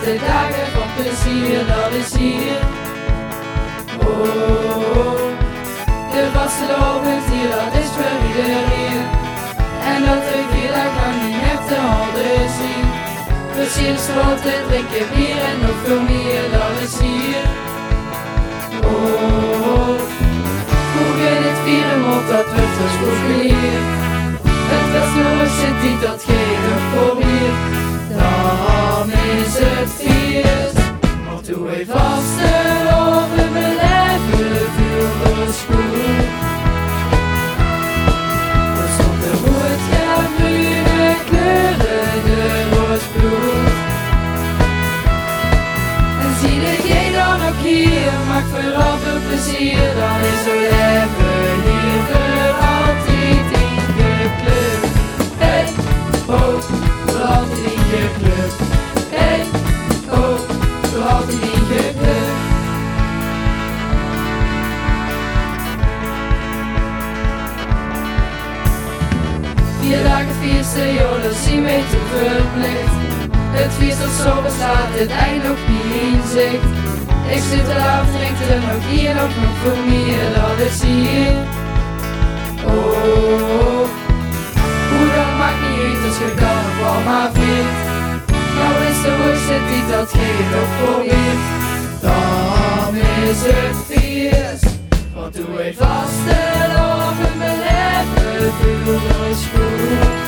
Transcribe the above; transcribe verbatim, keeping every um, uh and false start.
de dagen van plezier, dat is hier. Oh, de vastelovend hier, dat is voor iedereen. En dat we veel lang niet meer te handen zien. Plezier stroten, drinken bier en nog veel meer, dat is hier. Oh, hoe in het vieren moet dat wordt dus goed geleerd. Het was nog zit die dat geen probeert. Dan is het feest. Maar toen wij vasten over mijn leven voor ons goed. Er stond de rood, ja, groene kleuren, de roosbloed. En zie de jij dan ook hier, maakt vooral veel plezier. Dan is zo leven hier voor altijd ingekleurd. Hey, ho, voor altijd ingekleurd. Hey, ho, voor altijd ingekleurd. Vier dagen feesten, joh, dat zien wij te verplicht. Het feest dat zo bestaat, het eind nog niet in zicht. Ik zit eraf, drink er nog hier, nog nog voor meer, dat is hier. Oh, hoe dat maakt niet uit als je carnaval maar vindt. Nou is de hoogste die dat geen nog probeert. Dan is het feest, want doe ik vast en over mijn leven, voel ons goed.